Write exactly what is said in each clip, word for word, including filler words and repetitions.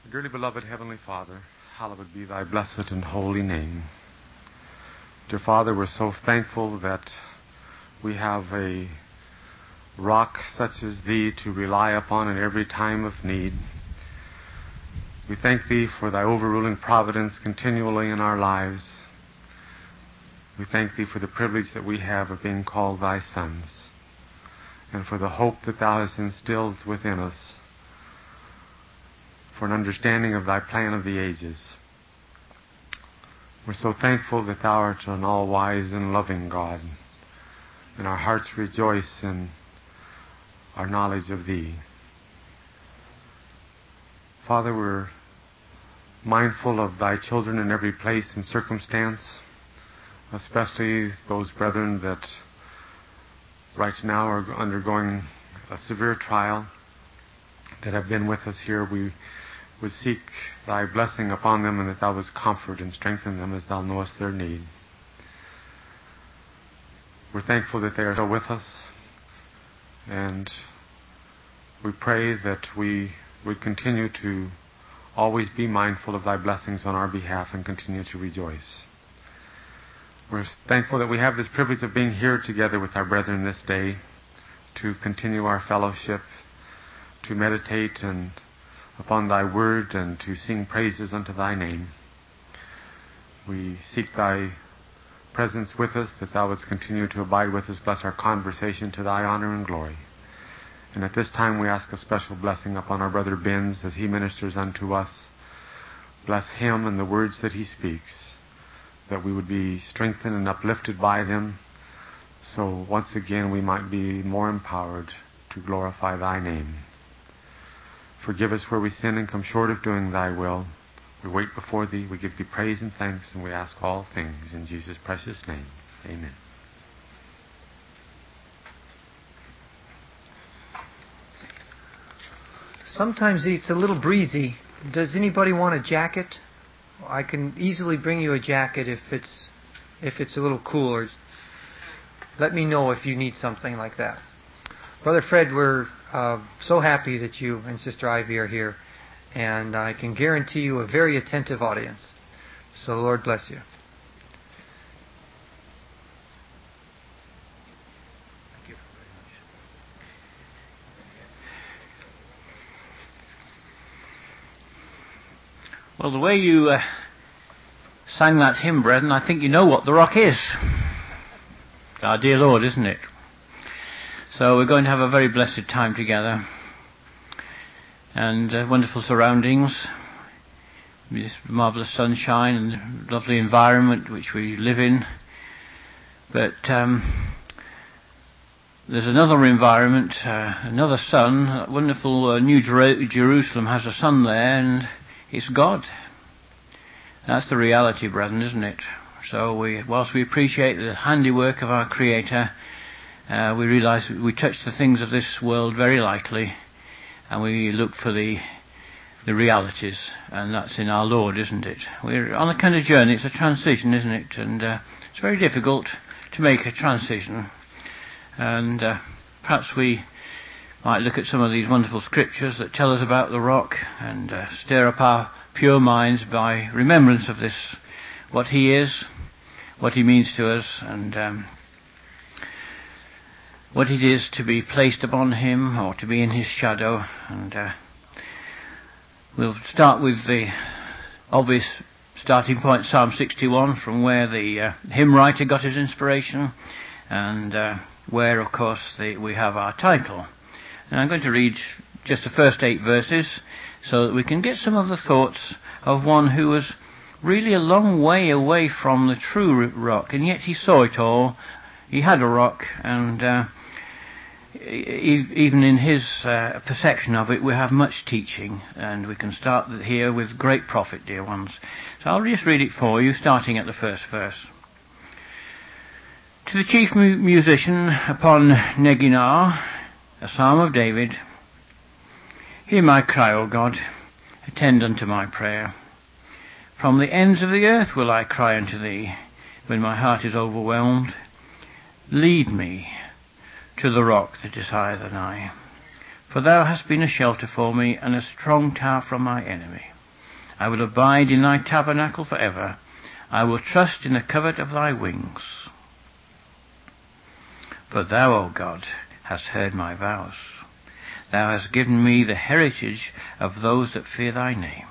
Dearly beloved Heavenly Father, hallowed be thy blessed and holy name. Dear Father, we're so thankful that we have a rock such as thee to rely upon in every time of need. We thank thee for thy overruling providence continually in our lives. We thank thee for the privilege that we have of being called thy sons, and for the hope that thou hast instilled within us, for an understanding of thy plan of the ages. We're so thankful that thou art an all-wise and loving God, and our hearts rejoice in our knowledge of thee. Father, we're mindful of thy children in every place and circumstance, especially those brethren that right now are undergoing a severe trial, that have been with us here. We would seek thy blessing upon them, and that thou wouldst comfort and strengthen them as thou knowest their need. We're thankful that they are still with us, and we pray that we would continue to always be mindful of thy blessings on our behalf and continue to rejoice. We're thankful that we have this privilege of being here together with our brethren this day to continue our fellowship, to meditate and upon thy word, and to sing praises unto thy name. We seek thy presence with us, that thou wouldst continue to abide with us. Bless our conversation to thy honor and glory. And at this time we ask a special blessing upon our brother Benz as he ministers unto us. Bless him and the words that he speaks, that we would be strengthened and uplifted by them, so once again we might be more empowered to glorify thy name. Forgive us where we sin and come short of doing thy will. We wait before thee, we give thee praise and thanks, and we ask all things in Jesus' precious name. Amen. Sometimes it's a little breezy. Does anybody want a jacket? I can easily bring you a jacket if it's if it's a little cooler. Let me know if you need something like that. Brother Fred, we're uh, so happy that you and Sister Ivy are here, and I can guarantee you a very attentive audience. So the Lord bless you. Thank you very much. Well, the way you uh, sang that hymn, brethren, I think you know what the rock is. Our dear Lord, isn't it? So we're going to have a very blessed time together, and uh, wonderful surroundings, this marvellous sunshine and lovely environment which we live in. But um, there's another environment, uh, another sun. That wonderful uh, New Jer- Jerusalem has a sun there, and it's God. That's the reality, brethren, isn't it? So we, whilst we appreciate the handiwork of our Creator, Uh, we realise we touch the things of this world very lightly, and we look for the the realities, and that's in our Lord, isn't it? We're on a kind of journey. It's a transition, isn't it? And uh, it's very difficult to make a transition. And uh, perhaps we might look at some of these wonderful scriptures that tell us about the rock, and uh, stir up our pure minds by remembrance of this, what He is, what He means to us, and um, what it is to be placed upon Him, or to be in His shadow. And uh, we'll start with the obvious starting point, Psalm sixty-one, from where the uh, hymn writer got his inspiration, and uh, where, of course, the, we have our title. And I'm going to read just the first eight verses, so that we can get some of the thoughts of one who was really a long way away from the true rock, and yet he saw it all. He had a rock, and uh, even in his uh, perception of it, we have much teaching, and we can start here with great profit, dear ones. So I'll just read it for you, starting at the first verse. To the chief mu- musician upon Neginah, a psalm of David. Hear my cry, O God, attend unto my prayer. From the ends of the earth will I cry unto thee, when my heart is overwhelmed. Lead me to the rock that is higher than I. For thou hast been a shelter for me, and a strong tower from my enemy. I will abide in thy tabernacle for ever. I will trust in the covert of thy wings. For thou, O God, hast heard my vows. Thou hast given me the heritage of those that fear thy name.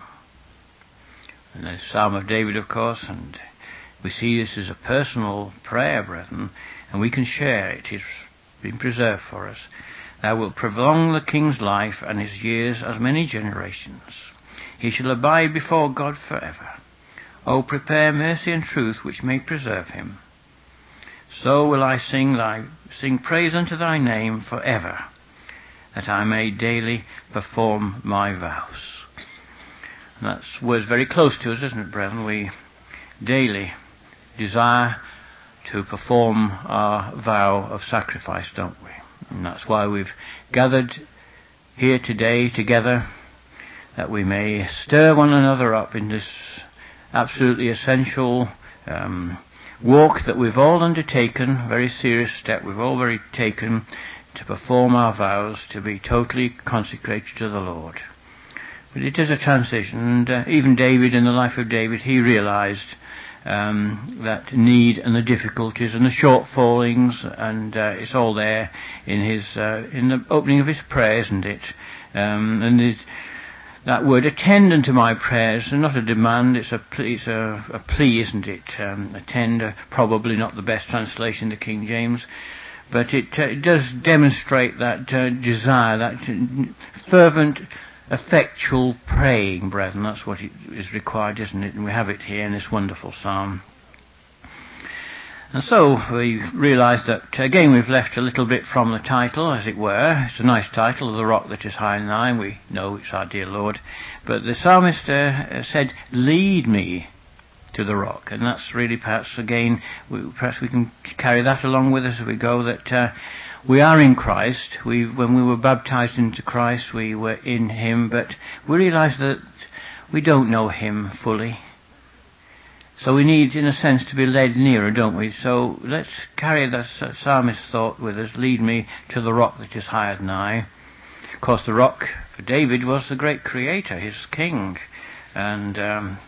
And the Psalm of David, of course, and we see this as a personal prayer, brethren, and we can share it. It's been preserved for us. Thou wilt prolong the king's life and his years as many generations. He shall abide before God forever. O prepare mercy and truth which may preserve him. So will I sing thy sing praise unto thy name forever, that I may daily perform my vows. And that's words very close to us, isn't it, brethren? We daily desire to perform our vow of sacrifice, don't we? And that's why we've gathered here today together, that we may stir one another up in this absolutely essential um, walk that we've all undertaken, very serious step we've all very taken to perform our vows to be totally consecrated to the Lord. But it is a transition, and uh, even David, in the life of David, he realized um, that need and the difficulties and the shortfallings, and uh, it's all there in his uh, in the opening of his prayer, isn't it? Um, and it, that word, attend unto my prayers, and not a demand, it's a plea, it's a, a plea, isn't it? Um, attend, uh, probably not the best translation to King James, but it, uh, it does demonstrate that uh, desire, that uh, fervent, effectual praying, brethren. That's what it is required, isn't it? And we have it here in this wonderful psalm. And so we realise that, again, we've left a little bit from the title, as it were. It's a nice title, The Rock That Is Higher Than I. We know it's our dear Lord. But the psalmist uh, said, lead me to the rock. And that's really perhaps, again, we, perhaps we can carry that along with us as we go, that uh, we are in Christ. We, when we were baptised into Christ, we were in Him. But we realise that we don't know Him fully. So we need, in a sense, to be led nearer, don't we? So let's carry the psalmist's thought with us. Lead me to the rock that is higher than I. Of course, the rock for David was the great creator, his king. And um,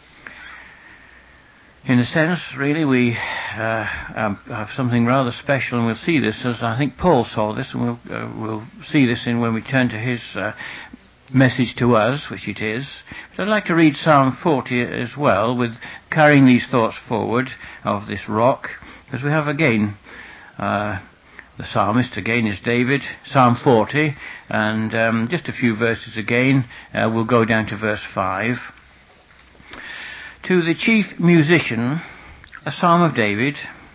in a sense, really, we uh, um, have something rather special, and we'll see this as I think Paul saw this, and we'll, uh, we'll see this in when we turn to his uh, message to us, which it is. But I'd like to read Psalm forty as well, with carrying these thoughts forward of this rock, because we have again uh, the psalmist again is David, Psalm forty, and um, just a few verses again. Uh, we'll go down to verse five. To the chief musician, a psalm of David.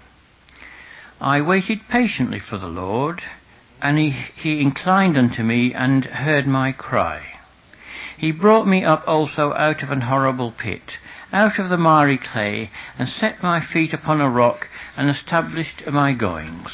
I waited patiently for the Lord, and he, he inclined unto me and heard my cry. He brought me up also out of an horrible pit, out of the miry clay, and set my feet upon a rock, and established my goings.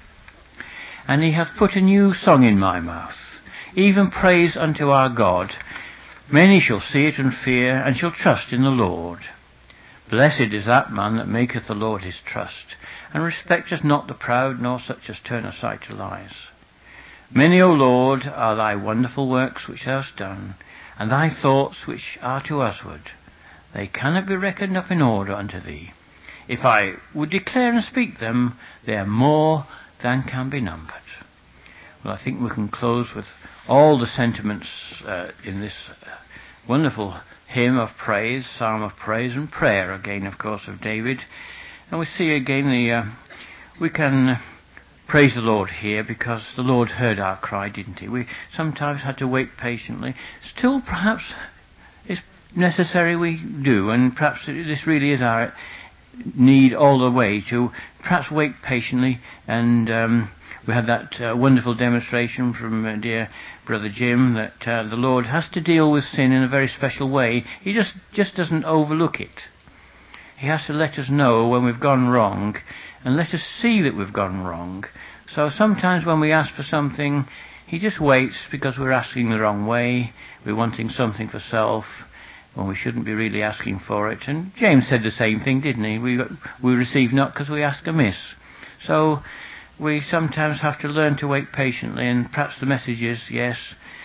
And he hath put a new song in my mouth, even praise unto our God. Many shall see it and fear, and shall trust in the Lord. Blessed is that man that maketh the Lord his trust, and respecteth not the proud, nor such as turn aside to lies. Many, O Lord, are thy wonderful works which thou hast done, and thy thoughts which are to usward. They cannot be reckoned up in order unto thee. If I would declare and speak them, they are more than can be numbered. Well, I think we can close with all the sentiments uh, in this uh, wonderful hymn of praise, psalm of praise and prayer, again, of course, of David. And we see again the uh, we can uh, praise the Lord here, because the Lord heard our cry, didn't he? We sometimes had to wait patiently. Still, perhaps it's necessary we do, and perhaps this really is our need all the way, to perhaps wait patiently. And um, we had that uh, wonderful demonstration from uh, dear Brother Jim, that uh, the Lord has to deal with sin in a very special way. He just, just doesn't overlook it. He has to let us know when we've gone wrong, and let us see that we've gone wrong. So sometimes when we ask for something, he just waits, because we're asking the wrong way. We're wanting something for self, when we shouldn't be really asking for it. And James said the same thing, didn't he? We, we receive not because we ask amiss. So we sometimes have to learn to wait patiently, and perhaps the message is, yes,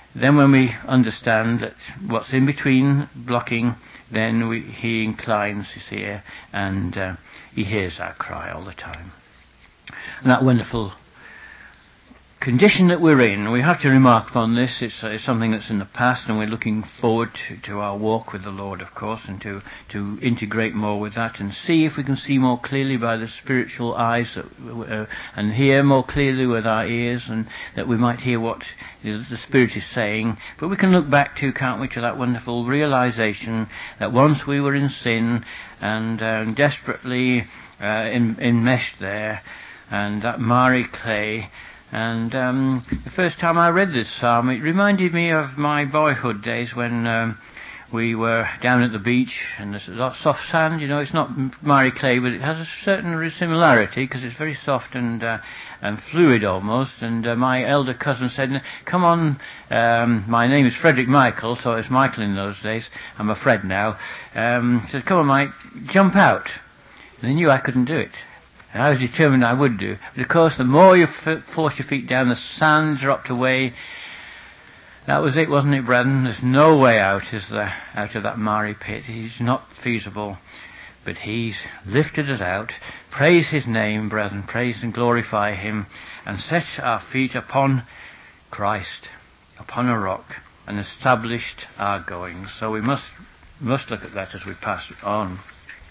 then when we understand that what's in between blocking, then we, he inclines his ear and uh, he hears our cry all the time. And that wonderful condition that we're in, we have to remark upon this. It's, uh, it's something that's in the past, and we're looking forward to, to our walk with the Lord, of course, and to, to integrate more with that and see if we can see more clearly by the spiritual eyes that, uh, and hear more clearly with our ears, and that we might hear what the Spirit is saying. But we can look back to, can't we, to that wonderful realization that once we were in sin and um, desperately uh, en- enmeshed there, and that miry clay. And um, the first time I read this psalm, it reminded me of my boyhood days when um, we were down at the beach, and there's a lot of soft sand. You know, it's not miry clay, but it has a certain similarity because it's very soft and uh, and fluid almost. And uh, my elder cousin said, "Come on, um, my name is Frederick Michael, so it's Michael in those days. I'm a Fred now." Um, said, "Come on, Mike, jump out." And they knew I couldn't do it. And I was determined I would do. But of course, the more you f- force your feet down, the sand dropped away. That was it, wasn't it, brethren? There's no way out, is there, out of that miry pit. It's not feasible. But he's lifted us out. Praise his name, brethren. Praise and glorify him. And set our feet upon Christ, upon a rock, and established our goings. So we must must look at that as we pass on.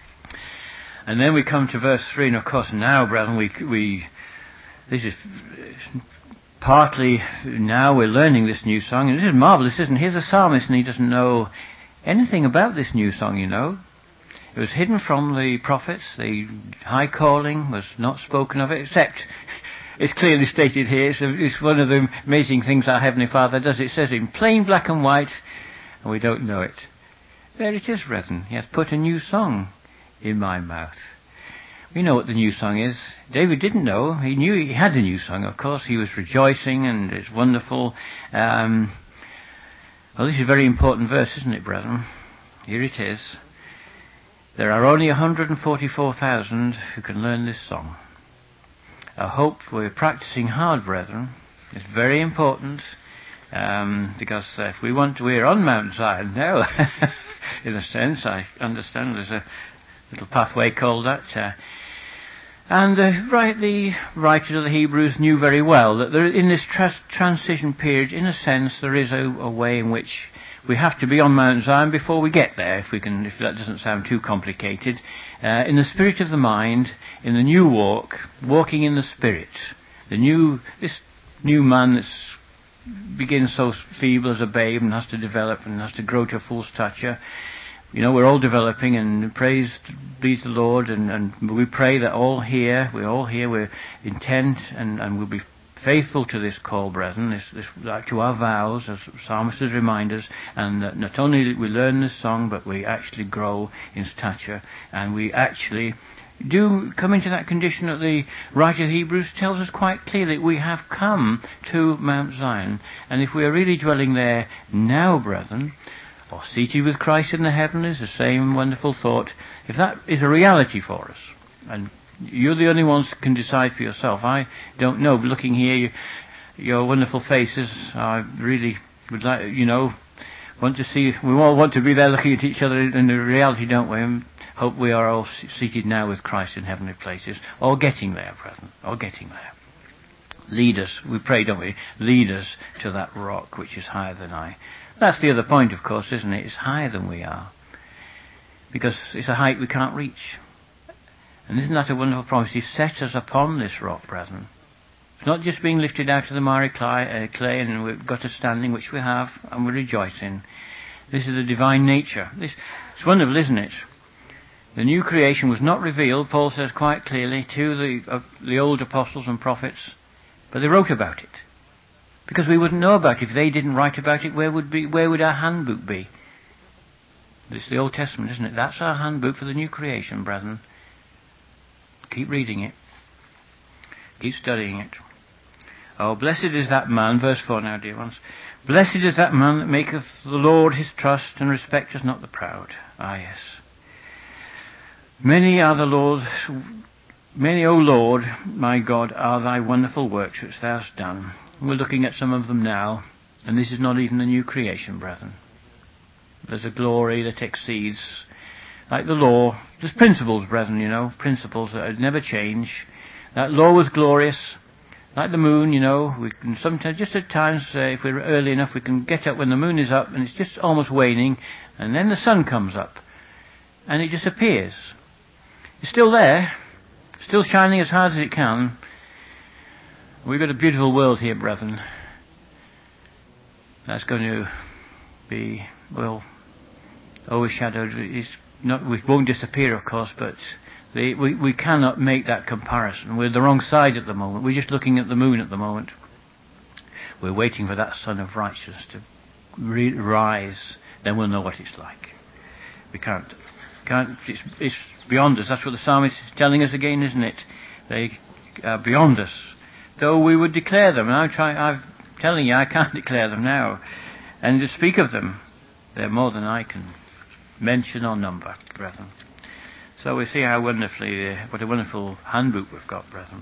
And then we come to verse three, and of course now, brethren, we, we this is partly now we're learning this new song, and this is marvellous, isn't it? Here's a psalmist, and he doesn't know anything about this new song, you know. It was hidden from the prophets. The high calling was not spoken of it, except it's clearly stated here. It's, a, it's one of the amazing things our Heavenly Father does. It says in plain black and white, and we don't know it. There it is, brethren. He has put a new song in my mouth. We know what the new song is. David didn't know. He knew he had a new song, of course. He was rejoicing, and it's wonderful. Um, well, this is a very important verse, isn't it, brethren? Here it is. There are only one hundred forty-four thousand who can learn this song. I hope we're practicing hard, brethren. It's very important, um, because uh, if we want to, we're on Mount Zion now. In a sense, I understand there's a little pathway called that. Uh, and uh, right, the writer of the Hebrews knew very well that there, in this tra- transition period, in a sense, there is a, a way in which we have to be on Mount Zion before we get there, if we can, if that doesn't sound too complicated. Uh, in the spirit of the mind, in the new walk, walking in the Spirit. The new, this new man that begins so feeble as a babe and has to develop and has to grow to a full stature. You know, we're all developing, and praise be to the Lord, and, and we pray that all here, we're all here, we're intent, and, and we'll be faithful to this call, brethren, this, this, like to our vows, as psalmists remind us, and that not only that we learn this song, but we actually grow in stature, and we actually do come into that condition that the writer of Hebrews tells us quite clearly. We have come to Mount Zion, and if we are really dwelling there now, brethren, or seated with Christ in the heavenlies, the same wonderful thought, if that is a reality for us, and you're the only ones who can decide for yourself. I don't know, but looking here, you, your wonderful faces, I really would like, you know, want to see, we all want to be there looking at each other in the reality, don't we? And hope we are all seated now with Christ in heavenly places, or getting there, brethren, or getting there. Lead us, we pray, don't we? Lead us to that rock which is higher than I. That's the other point, of course, isn't it? It's higher than we are. Because it's a height we can't reach. And isn't that a wonderful promise? He set us upon this rock, brethren. It's not just being lifted out of the miry clay, uh, clay and we've got a standing, which we have, and we rejoice in. This is the divine nature. This, it's wonderful, isn't it? The new creation was not revealed, Paul says quite clearly, to the, uh, the old apostles and prophets, but they wrote about it. Because we wouldn't know about it. If they didn't write about it, where would be where would our handbook be? This is the Old Testament, isn't it? That's our handbook for the new creation, brethren. Keep reading it. Keep studying it. Oh, blessed is that man, verse four now, dear ones. Blessed is that man that maketh the Lord his trust, and respecteth not the proud. Ah, yes. Many are the Lord's, many, O Lord, my God, are thy wonderful works which thou hast done. We're looking at some of them now. And this is not even the new creation, brethren. There's a glory that exceeds, like the law. There's principles, brethren, you know, principles that never change. That law was glorious, like the moon, you know. We can sometimes, just at times, uh, if we're early enough, we can get up when the moon is up and it's just almost waning, and then the sun comes up, and it disappears. It's still there, still shining as hard as it can. We've got a beautiful world here, brethren. That's going to be, well, overshadowed. It's not, we won't disappear, of course, but the, we, we cannot make that comparison. We're the wrong side at the moment. We're just looking at the moon at the moment. We're waiting for that sun of righteousness to re- rise. Then we'll know what it's like. We can't. can't it's, it's beyond us. That's what the psalmist is telling us again, isn't it? They are beyond us. Though we would declare them. And I'm, trying, I'm telling you, I can't declare them now. And to speak of them, they're more than I can mention or number, brethren. So we see how wonderfully, uh, what a wonderful handbook we've got, brethren.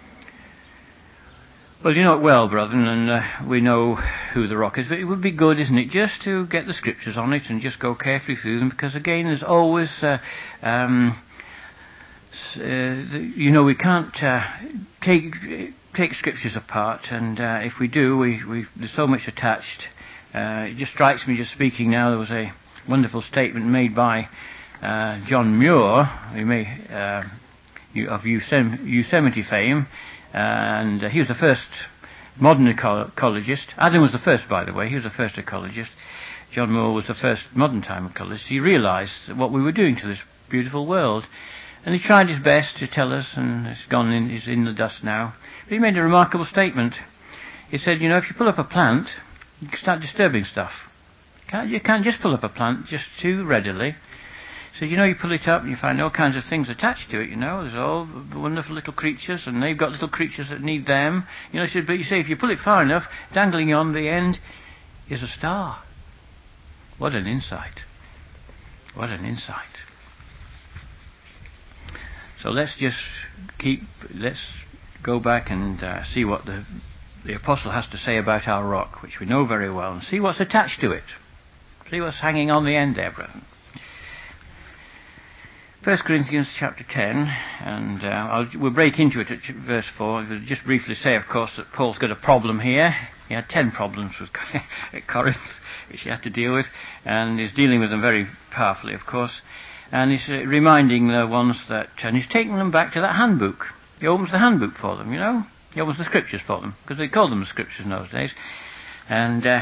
Well, you know it well, brethren, and uh, we know who the rock is, but it would be good, isn't it, just to get the scriptures on it and just go carefully through them, because again, there's always, uh, um, uh, the, you know, we can't uh, take take scriptures apart, and uh, if we do, we, we there's so much attached. Uh, it just strikes me, just speaking now, there was a wonderful statement made by uh, John Muir, who may, uh, of Yosem- Yosemite fame, and uh, he was the first modern eco- ecologist. Adam was the first, by the way. He was the first ecologist. John Muir was the first modern time ecologist. He realised what we were doing to this beautiful world, and he tried his best to tell us, and it's gone in, he's in the dust now. But he made a remarkable statement. He said, you know, if you pull up a plant, you can start disturbing stuff. You can't, you can't just pull up a plant just too readily. So, you know, you pull it up and you find all kinds of things attached to it, you know. There's all wonderful little creatures, and they've got little creatures that need them. You know, but you say, if you pull it far enough, dangling on the end is a star. What an insight. What an insight. So let's just keep, let's go back and uh, see what the, the apostle has to say about our rock, which we know very well, and see what's attached to it. See what's hanging on the end there, brethren. First Corinthians chapter ten, and uh, I'll, we'll break into it at verse four. I'll just briefly say, of course, that Paul's got a problem here. He had ten problems with at Corinth, which he had to deal with, and he's dealing with them very powerfully, of course. And he's uh, reminding the ones that, and he's taking them back to that handbook. He opens the handbook for them, you know. He opens the scriptures for them, because they called them the scriptures in those days. And uh,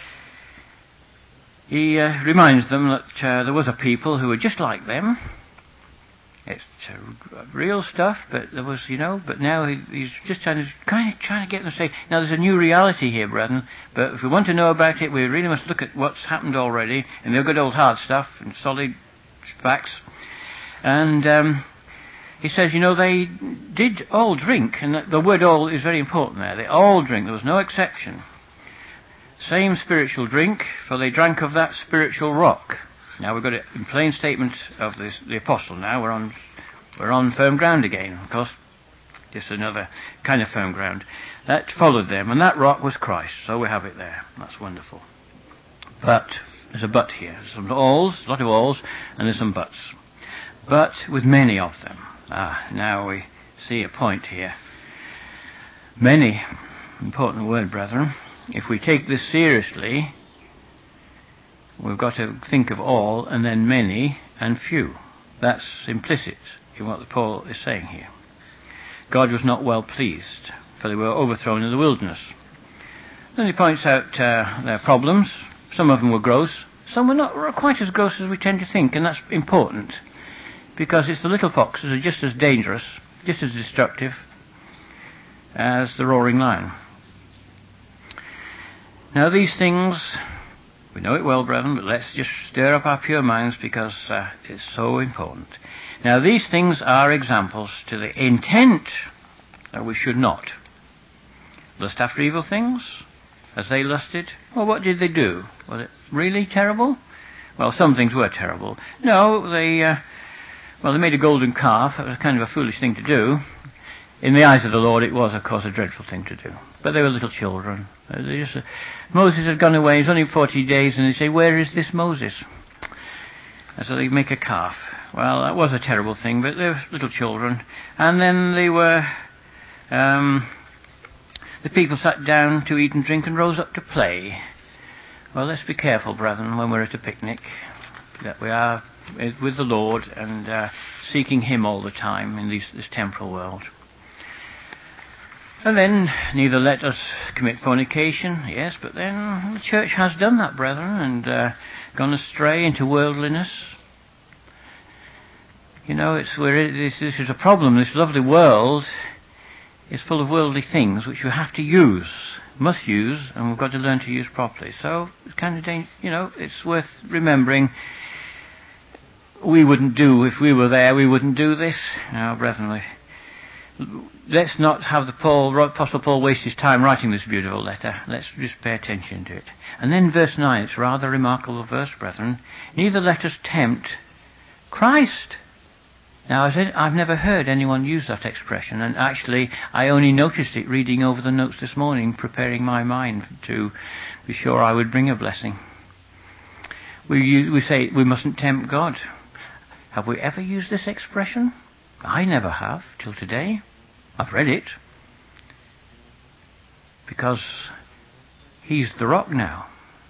he uh, reminds them that uh, there was a people who were just like them. It's uh, real stuff, but there was, you know, but now he, he's just trying to, kind of trying to get them to say, now there's a new reality here, brethren, but if we want to know about it, we really must look at what's happened already, and the good old hard stuff, and solid facts. And um, he says, you know, they did all drink, and the word all is very important there. They all drink, there was no exception. Same spiritual drink, for they drank of that spiritual rock. Now we've got it in plain statement of this, the apostle. Now we're on, we're on firm ground again, of course. Just another kind of firm ground. That followed them, and that rock was Christ. So we have it there. That's wonderful. But there's a but here. There's some alls, a lot of alls, and there's some buts. But with many of them. Ah, now we see a point here. Many, important word, brethren. If we take this seriously, we've got to think of all, and then many, and few. That's implicit in what Paul is saying here. God was not well pleased, for they were overthrown in the wilderness. Then he points out uh, their problems. Some of them were gross. Some were not were quite as gross as we tend to think, and that's important, because it's the little foxes are just as dangerous, just as destructive, as the roaring lion. Now these things, we know it well, brethren, but let's just stir up our pure minds, because uh, it's so important. Now these things are examples to the intent that we should not lust after evil things, as they lusted. Well, what did they do? Was it really terrible? Well, some things were terrible. No, they, uh, well, they made a golden calf. It was kind of a foolish thing to do. in the eyes of the Lord, it was, of course, a dreadful thing to do. But they were little children. They just, uh, Moses had gone away. It was only forty days, and they say, "Where is this Moses?" And so they make a calf. Well, that was a terrible thing, but they were little children. And then they were... Um, the people sat down to eat and drink and rose up to play. Well, let's be careful, brethren, when we're at a picnic, that we are with the Lord and uh, seeking Him all the time in these, this temporal world. And then, neither let us commit fornication, yes, but then the church has done that, brethren, and uh, gone astray into worldliness. You know, it's where this, this is a problem. This lovely world is full of worldly things which we have to use, must use, and we've got to learn to use properly. So it's kind of, you know, it's worth remembering. We wouldn't do, if we were there, we wouldn't do this. Now, brethren, let's not have the Paul, Apostle Paul waste his time writing this beautiful letter. Let's just pay attention to it. And then verse nine, it's a rather remarkable verse, brethren. Neither let us tempt Christ. Now, I said, I've never heard anyone use that expression, and actually I only noticed it reading over the notes this morning, preparing my mind to be sure I would bring a blessing. We, use, we say we mustn't tempt God. Have we ever used this expression? I never have, till today. I've read it. Because He's the rock now.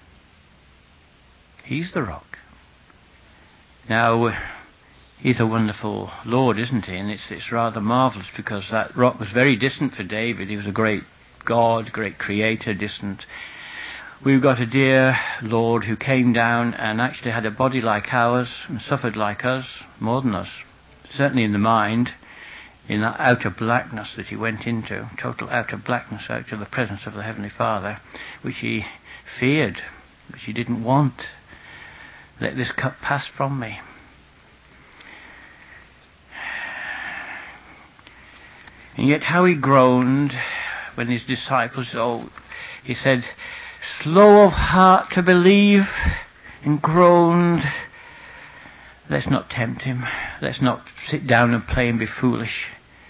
He's the rock. Now, He's a wonderful Lord, isn't He? And it's, it's rather marvellous, because that rock was very distant for David. He was a great God, great creator, distant. We've got a dear Lord who came down and actually had a body like ours and suffered like us, more than us. Certainly in the mind, in that outer blackness that He went into, total outer blackness, out of the presence of the Heavenly Father, which He feared, which He didn't want. Let this cup pass from me. And yet how He groaned when His disciples, oh, He said, slow of heart to believe, and groaned. Let's not tempt Him. Let's not sit down and play and be foolish.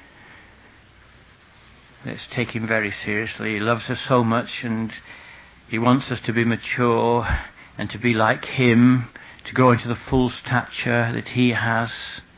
Let's take Him very seriously. He loves us so much, and He wants us to be mature and to be like Him, to grow into the full stature that He has.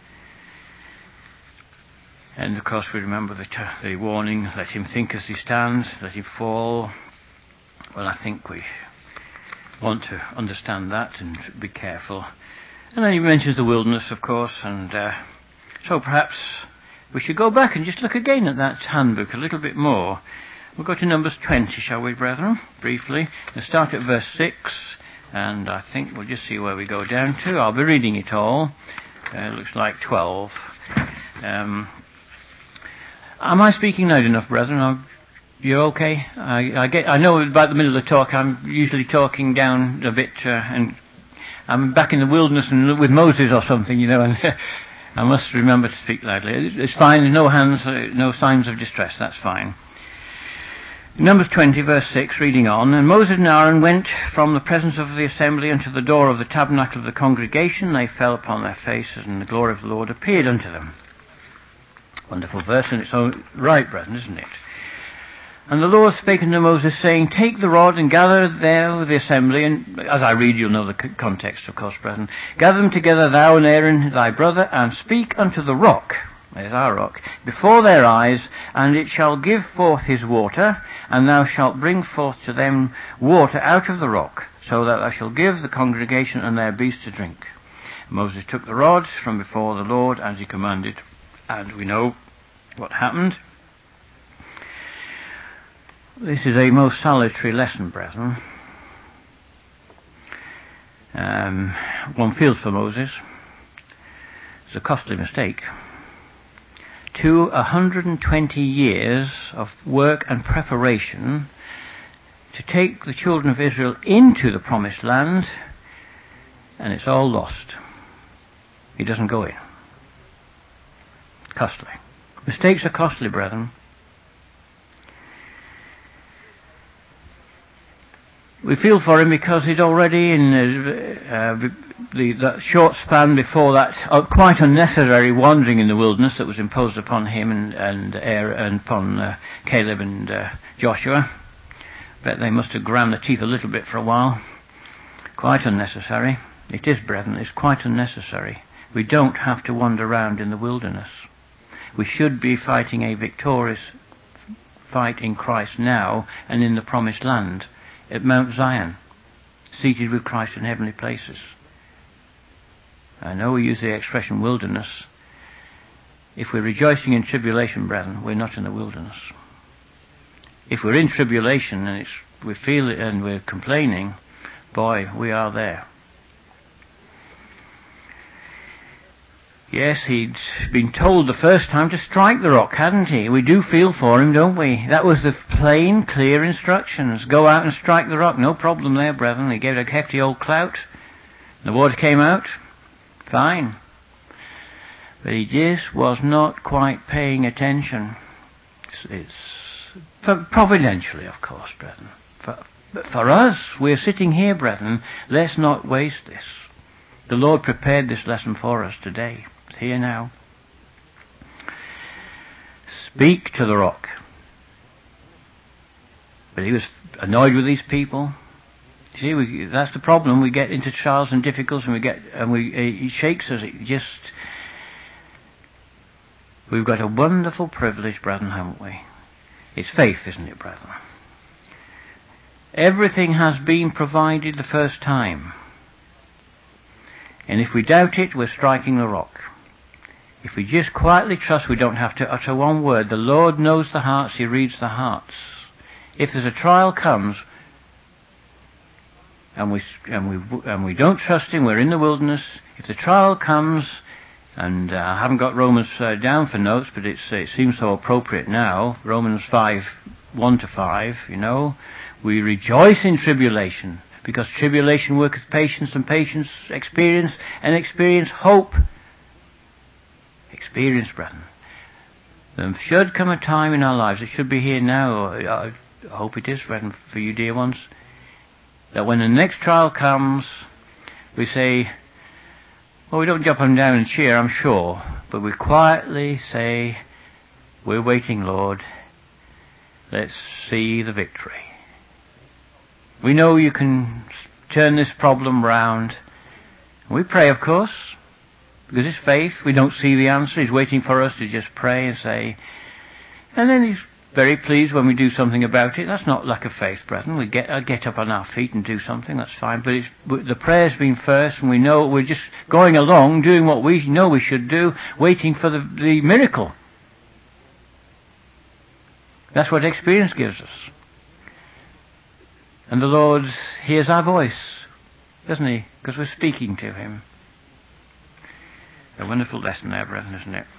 And of course we remember the, t- the warning, let him think as he stands, let him fall. Well, I think we want to understand that and be careful. And then he mentions the wilderness, of course, and uh, so perhaps we should go back and just look again at that handbook a little bit more. We'll go to Numbers twenty, shall we, brethren, briefly. We'll start at verse six, and I think we'll just see where we go down to. I'll be reading it all. Uh, it looks like twelve. Um, am I speaking loud enough, brethren? Are you okay? I, I get. I know about the middle of the talk I'm usually talking down a bit, uh, and I'm back in the wilderness and with Moses or something, you know, and I must remember to speak loudly. It's fine, no hands, no signs of distress, that's fine. Numbers twenty, verse six, reading on. And Moses and Aaron went from the presence of the assembly unto the door of the tabernacle of the congregation. They fell upon their faces, and the glory of the Lord appeared unto them. Wonderful verse in its own right, brethren, isn't it? And the Lord spake unto Moses, saying, take the rod and gather there with the assembly, and as I read, you'll know the context, of course, brethren. Gather them together, thou and Aaron thy brother, and speak unto the rock, there's our rock, before their eyes, and it shall give forth his water, and thou shalt bring forth to them water out of the rock, so that thou shalt give the congregation and their beasts to drink. And Moses took the rod from before the Lord as he commanded, and we know what happened. This is a most salutary lesson, brethren. Um, one feels for Moses. It's a costly mistake. To one hundred twenty years of work and preparation to take the children of Israel into the promised land, and it's all lost. He doesn't go in. Costly. Mistakes are costly, brethren. we feel for him because he'd already, in uh, uh, the, the short span before that, uh, quite unnecessary wandering in the wilderness that was imposed upon him and and, Aaron, and upon uh, Caleb and uh, Joshua. Bet they must have ground their teeth a little bit for a while. Quite unnecessary. It is, brethren, it's quite unnecessary. We don't have to wander around in the wilderness. We should be fighting a victorious fight in Christ now and in the promised land at Mount Zion, seated with Christ in heavenly places. I know we use the expression wilderness. If we're rejoicing in tribulation, brethren, we're not in the wilderness. If we're in tribulation and it's, we feel it and we're complaining, boy, we are there. Yes, he'd been told the first time to strike the rock, hadn't he? We do feel for him, don't we? That was the plain, clear instructions. Go out and strike the rock. No problem there, brethren. He gave it a hefty old clout. The water came out. Fine. But he just was not quite paying attention. It's, it's providentially, of course, brethren. For, but for us, we're sitting here, brethren. Let's not waste this. The Lord prepared this lesson for us today. It's here now. Speak to the rock. But he was annoyed with these people. See, we, that's the problem. We get into trials and difficulties, and we get, and we it shakes us. It just. We've got a wonderful privilege, brethren, haven't we? It's faith, isn't it, brethren? Everything has been provided the first time. And if we doubt it, we're striking the rock. If we just quietly trust, we don't have to utter one word. The Lord knows the hearts, He reads the hearts. If there's a trial comes, and we and we and we don't trust Him, we're in the wilderness. If the trial comes, and uh, I haven't got Romans uh, down for notes, but it's, it seems so appropriate now. Romans five, one to five. You know, we rejoice in tribulation, because tribulation worketh patience, and patience experience, and experience hope. Experience, brethren. There should come a time in our lives, it should be here now, or I hope it is, brethren, for you dear ones, that when the next trial comes, we say, well, we don't jump up and down and cheer, I'm sure, but we quietly say, we're waiting, Lord, let's see the victory. We know you can turn this problem round. We pray, of course, because it's faith. We don't see the answer. He's waiting for us to just pray and say, and then He's very pleased when we do something about it. That's not lack of faith, brethren. We get uh, get up on our feet and do something, that's fine. But it's, the prayer's been first, and we know we're just going along, doing what we know we should do, waiting for the, the miracle. That's what experience gives us. And the Lord hears our voice, doesn't He? Because we're speaking to Him. A wonderful lesson there, brethren, isn't it?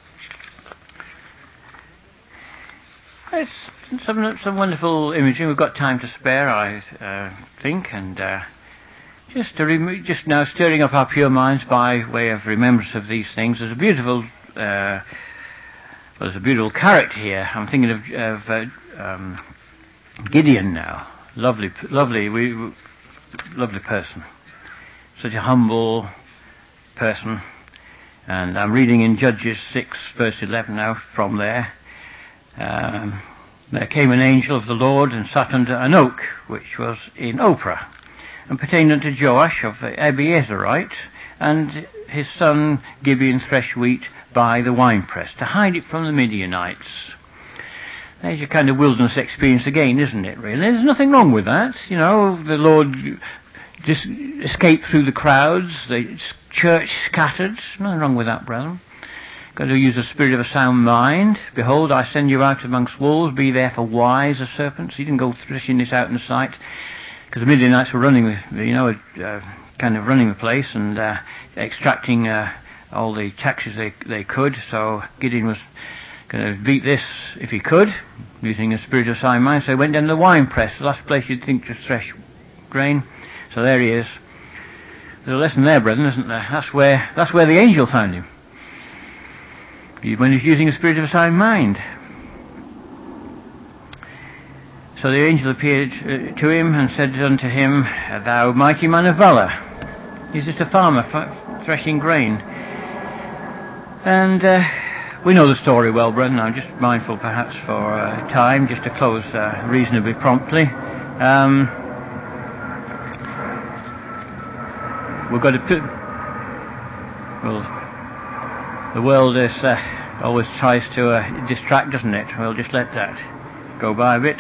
It's some some wonderful imaging. We've got time to spare, I uh, think, and uh, just to rem- just now stirring up our pure minds by way of remembrance of these things. There's a beautiful, uh, well, there's a beautiful character here. I'm thinking of, of uh, um, Gideon now. Lovely, lovely, we, lovely person. Such a humble person. And I'm reading in Judges six, verse eleven now from there. Um, there came an angel of the Lord and sat under an oak, which was in Ophrah, and pertained unto Joash of Abiezerite, and his son Gibeon threshed wheat by the winepress, to hide it from the Midianites. There's your kind of wilderness experience again, isn't it, really? There's nothing wrong with that. You know, the Lord just escaped through the crowds, the church scattered. Nothing wrong with that, brethren. Got to use the spirit of a sound mind. Behold, I send you out amongst wolves, be therefore wise as serpents. He didn't go threshing this out in the sight, because the Midianites were running, with, you know, uh, kind of running the place and uh, extracting uh, all the taxes they, they could. So Gideon was going to beat this if he could, using a spirit of sound mind. So he went down to the wine press, the last place you'd think to thresh grain. So there he is. There's a lesson there, brethren, isn't there? That's where that's where the angel found him. When he's using a spirit of a sound mind. So the angel appeared uh, to him and said unto him, Thou mighty man of valour. He's just a farmer f- threshing grain. And uh, we know the story well, brethren. I'm just mindful perhaps for uh, time, just to close uh, reasonably promptly. Um, we've got to put... Well, the world is, uh, always tries to uh, distract, doesn't it? We'll just let that go by a bit.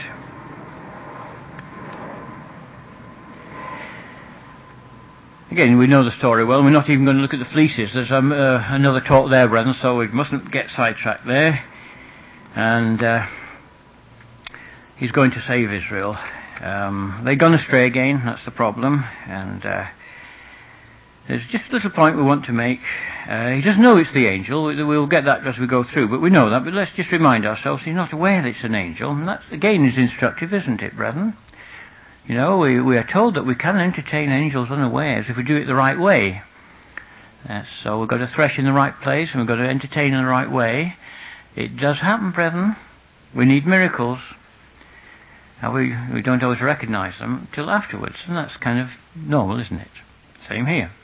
Again, we know the story well. We're not even going to look at the fleeces. There's um, uh, another talk there, brethren, so we mustn't get sidetracked there. And uh, he's going to save Israel. Um, they've gone astray again, that's the problem. And uh, there's just a little point we want to make. Uh, he doesn't know it's the angel. We'll get that as we go through, but we know that. But let's just remind ourselves he's not aware that it's an angel. And that, again, is instructive, isn't it, brethren? You know, we, we are told that we can entertain angels unawares if we do it the right way. Uh, so we've got to thresh in the right place and we've got to entertain in the right way. It does happen, brethren. We need miracles. And we, we don't always recognize them till afterwards. And that's kind of normal, isn't it? Same here.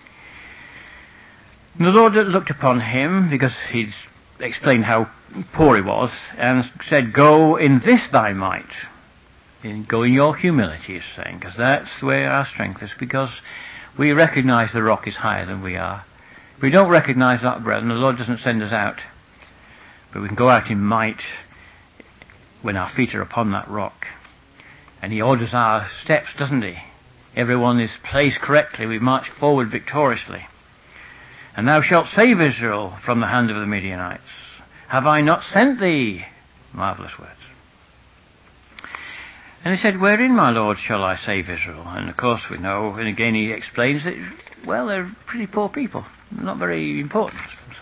And the Lord looked upon him, because he'd explained how poor he was, and said, Go in this thy might. In go in your humility, is saying, because that's where our strength is, because we recognize the rock is higher than we are. If we don't recognize that, brethren, the Lord doesn't send us out, but we can go out in might when our feet are upon that rock. And he orders our steps, doesn't he? Everyone is placed correctly. We march forward victoriously. And thou shalt save Israel from the hand of the Midianites. Have I not sent thee? Marvellous words. And he said, Wherein, my Lord, shall I save Israel? And of course we know, and again he explains that, well, they're pretty poor people, not very important. So.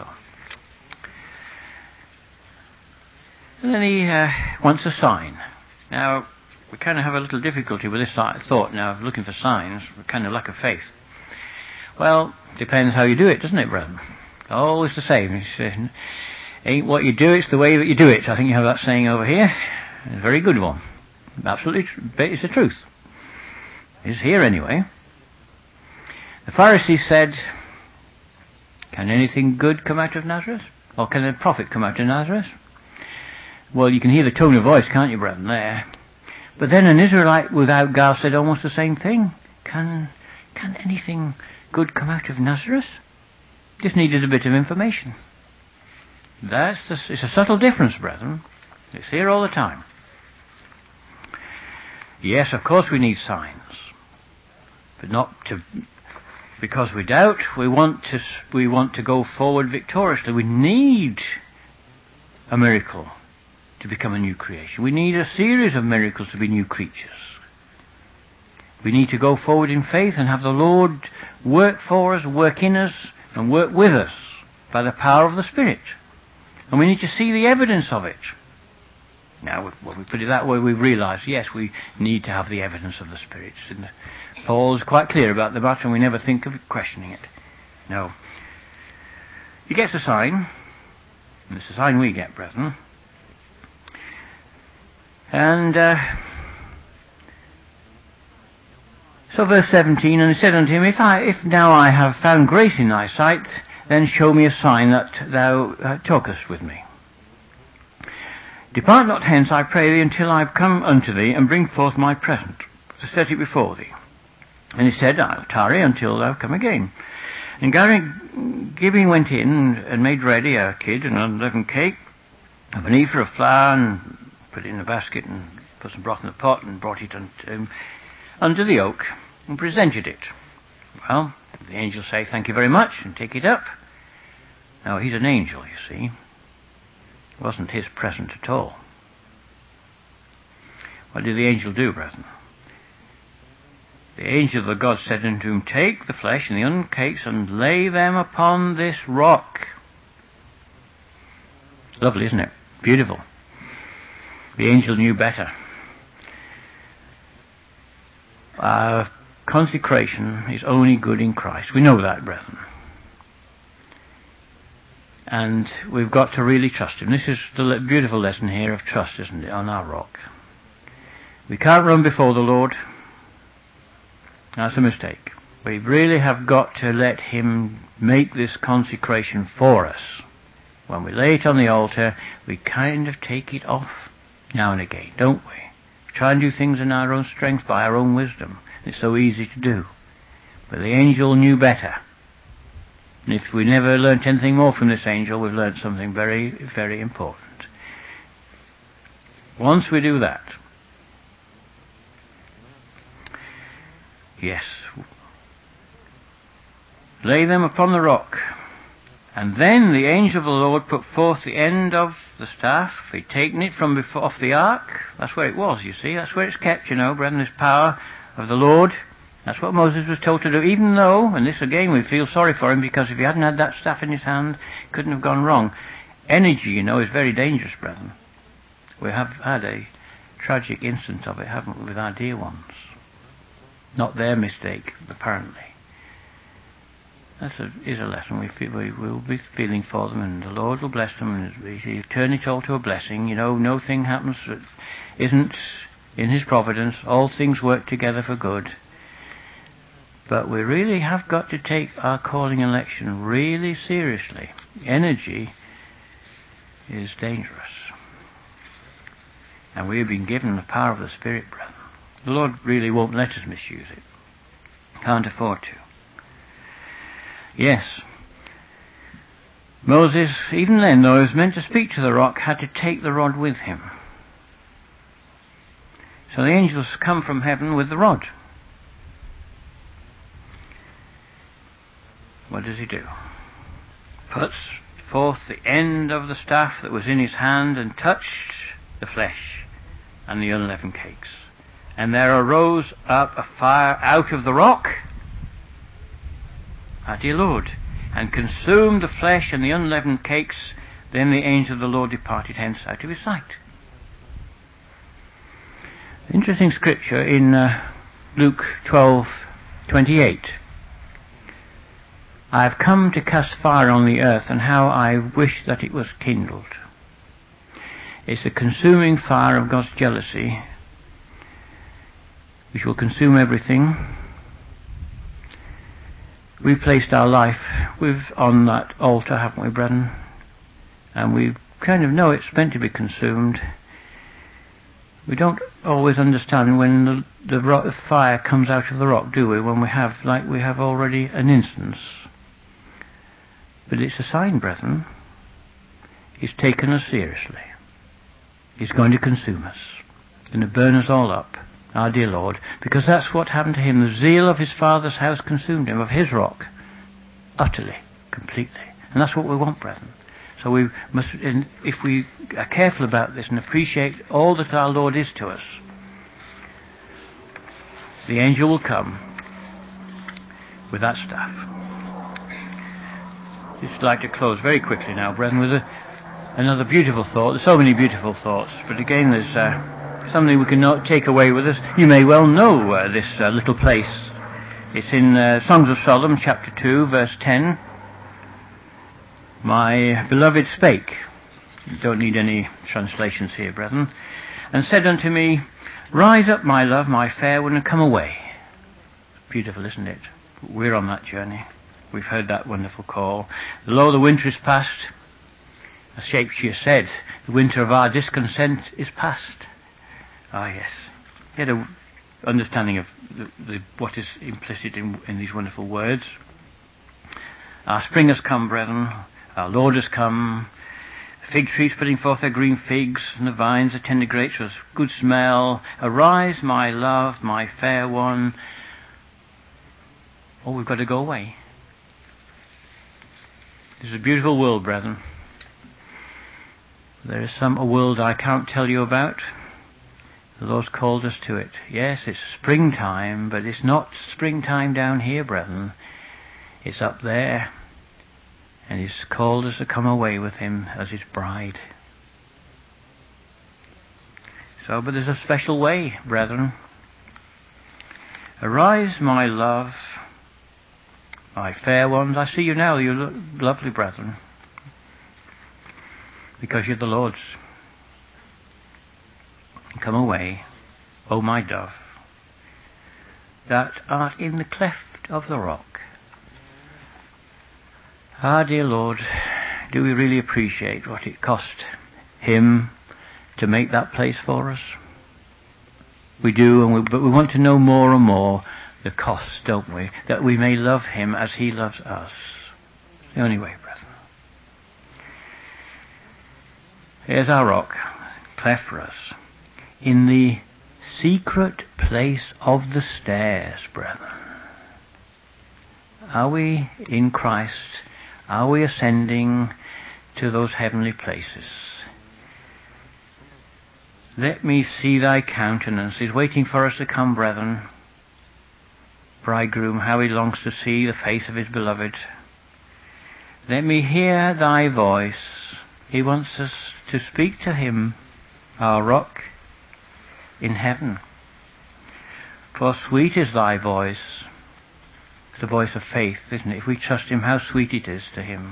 And then he uh, wants a sign. Now, we kind of have a little difficulty with this thought now of looking for signs, kind of lack of faith. Well, depends how you do it, doesn't it, brethren? Always the same. It's, uh, ain't what you do, it's the way that you do it. I think you have that saying over here. A very good one. Absolutely, tr- it's the truth. It's here anyway. The Pharisees said, Can anything good come out of Nazareth? Or can a prophet come out of Nazareth? Well, you can hear the tone of voice, can't you, brethren, there? But then an Israelite without guile said almost the same thing. Can, can anything good come out of Nazareth? Just needed a bit of information. That's the, it's a subtle difference, brethren. It's here all the time. Yes, of course we need signs, but not to because we doubt. We want to we want to go forward victoriously. We need a miracle to become a new creation. We need a series of miracles to be new creatures. We need to go forward in faith and have the Lord work for us, work in us, and work with us by the power of the Spirit. And we need to see the evidence of it. Now, when we put it that way, we realise, yes, we need to have the evidence of the Spirit. And Paul's quite clear about the matter, and we never think of questioning it. No. He gets a sign, and it's a sign we get, brethren. And uh, so verse seventeen, And he said unto him, If I, if now I have found grace in thy sight, then show me a sign that thou uh, talkest with me. Depart not hence, I pray thee, until I come unto thee, and bring forth my present, to set it before thee. And he said, I'll tarry until thou come again. And Gibeon went in, and made ready a kid, and unleavened cake, of an ephah of flour, and put it in a basket, and put some broth in the pot, and brought it unto him, under the oak, and presented it. Well, the angel say, Thank you very much, and take it up. Now, he's an angel, you see. It wasn't his present at all. What did the angel do, brethren? The angel of the God said unto him, Take the flesh and the unleavened cakes, and lay them upon this rock. Lovely, isn't it? Beautiful. The angel knew better. Our consecration is only good in Christ. We know that, brethren. And we've got to really trust him. This is the beautiful lesson here of trust, isn't it, on our rock. We can't run before the Lord. That's a mistake. We really have got to let Him make this consecration for us. When we lay it on the altar, we kind of take it off now and again, don't we? We try and do things in our own strength by our own wisdom. It's so easy to do. But the angel knew better. And if we never learnt anything more from this angel, we've learnt something very, very important. Once we do that, yes, lay them upon the rock. And then the angel of the Lord put forth the end of the staff. He'd taken it from before, off the ark. That's where it was, you see. That's where it's kept, you know, brethren, this power of the Lord. That's what Moses was told to do, even though, and this again we feel sorry for him, because if he hadn't had that staff in his hand, it couldn't have gone wrong. Energy, you know, is very dangerous, brethren. We have had a tragic instance of it, haven't we, with our dear ones. Not their mistake, apparently. That is a lesson we, feel, we will be feeling for them, and the Lord will bless them, and He'll turn it all to a blessing. You know, no thing happens that isn't in His providence. All things work together for good. But we really have got to take our calling election really seriously. Energy is dangerous. And we have been given the power of the Spirit, brethren. The Lord really won't let us misuse it. Can't afford to. Yes. Moses, even then, though he was meant to speak to the rock, had to take the rod with him. So the angels come from heaven with the rod. What does he do? Puts forth the end of the staff that was in his hand and touched the flesh and the unleavened cakes. And there arose up a fire out of the rock, our dear Lord, and consumed the flesh and the unleavened cakes. Then the angel of the Lord departed hence out of his sight. Interesting scripture in uh, Luke twelve twenty-eight. I have come to cast fire on the earth, and how I wish that it was kindled. It's the consuming fire of God's jealousy, which will consume everything. We've placed our life with on that altar, haven't we, brethren? And we kind of know it's meant to be consumed. We don't always understand when the, the rock, fire comes out of the rock, do we? When we have, like we have already, an instance. But it's a sign, brethren. He's taken us seriously. He's going to consume us. He's going to burn us all up, our dear Lord, because that's what happened to him. The zeal of his father's house consumed him, of his rock, utterly, completely. And that's what we want, brethren. So we must, if we are careful about this and appreciate all that our Lord is to us, the angel will come with that staff. I'd just like to close very quickly now, brethren, with a, another beautiful thought. There's so many beautiful thoughts, but again there's uh, something we can not take away with us. You may well know uh, this uh, little place. It's in uh, Songs of Solomon, chapter two, verse ten. My beloved spake, you don't need any translations here, brethren, and said unto me, Rise up, my love, my fair one, and come away. Beautiful, isn't it? We're on that journey. We've heard that wonderful call. Lo, the winter is past. As Shakespeare said, the winter of our discontent is past. Ah, yes. He had an understanding of the, the, what is implicit in, in these wonderful words. Our spring has come, brethren. Our Lord has come. The fig trees putting forth their green figs, and the vines, the tender grapes, with good smell. Arise, my love, my fair one. Oh, we've got to go away. This is a beautiful world, brethren. There is some a world I can't tell you about. The Lord's called us to it. Yes, it's springtime, but it's not springtime down here, brethren. It's up there. And He's called us to come away with Him as His bride. So, but there's a special way, brethren. Arise, my love, my fair ones. I see you now, you lo- lovely brethren, because you're the Lord's. Come away. O my dove, that art in the cleft of the rock. Ah, dear Lord, do we really appreciate what it cost him to make that place for us? We do, and we, but we want to know more and more the cost, don't we? That we may love him as he loves us. The only way, brethren. Here's our rock, cleft for us. In the secret place of the stairs, brethren. Are we in Christ? Are we ascending to those heavenly places? Let me see thy countenance. He's waiting for us to come, brethren. Bridegroom, how he longs to see the face of his beloved. Let me hear thy voice. He wants us to speak to him, our rock in heaven. For sweet is thy voice. It's the voice of faith, isn't it? If we trust him, how sweet it is to him.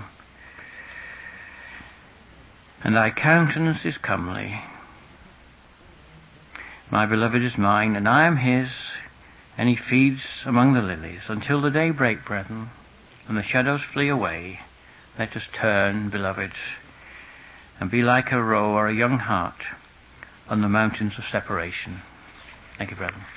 And thy countenance is comely. My beloved is mine, and I am his, and he feeds among the lilies. Until the day break, brethren, and the shadows flee away, let us turn, beloved, and be like a roe or a young hart on the mountains of separation. Thank you, brethren.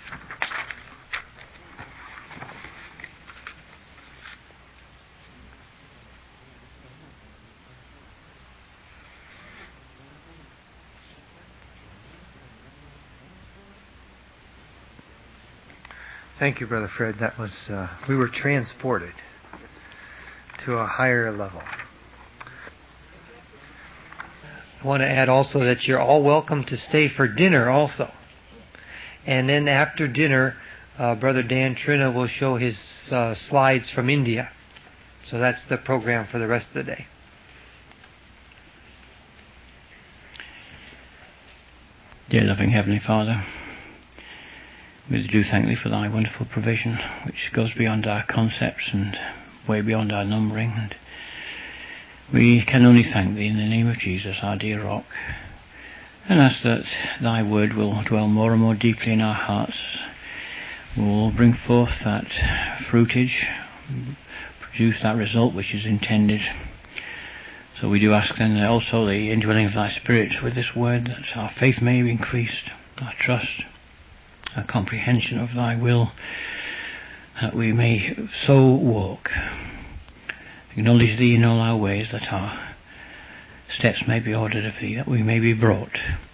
Thank you, Brother Fred. That was, uh, we were transported to a higher level. I want to add also that you're all welcome to stay for dinner also. And then after dinner, uh, Brother Dan Trina will show his uh, slides from India. So that's the program for the rest of the day. Dear loving Heavenly Father, we do thank thee for thy wonderful provision, which goes beyond our concepts and way beyond our numbering. And we can only thank thee in the name of Jesus, our dear rock, and ask that thy word will dwell more and more deeply in our hearts, will bring forth that fruitage, produce that result which is intended. So we do ask then also the indwelling of thy Spirit with this word, that our faith may be increased, our trust, our comprehension of thy will, that we may so walk, acknowledge thee in all our ways, that our steps may be ordered of thee, that we may be brought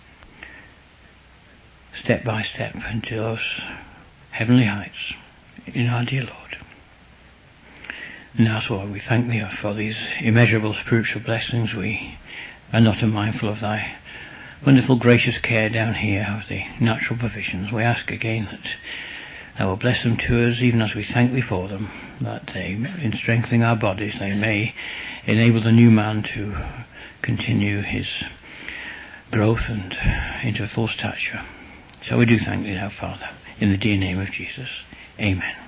step by step into those heavenly heights in our dear Lord. And now, so we thank thee for these immeasurable spiritual blessings. We are not unmindful of thy wonderful gracious care down here of the natural provisions. We ask again that thou will bless them to us, even as we thank thee for them, that they, in strengthening our bodies, they may enable the new man to continue his growth and into full stature. So we do thank thee now, Father, in the dear name of Jesus. Amen.